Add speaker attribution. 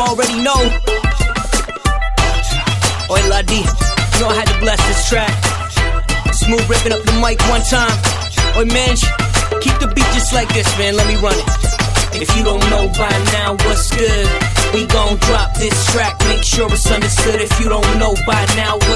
Speaker 1: already know. Oi, Ladi, you know I had to bless this track. Smooth ripping up the mic one time. Oi, Minj, keep the beat just like this, man. Let me run it. If you don't know by now what's good, we gon' drop this track. Make sure it's understood. If you don't know by now what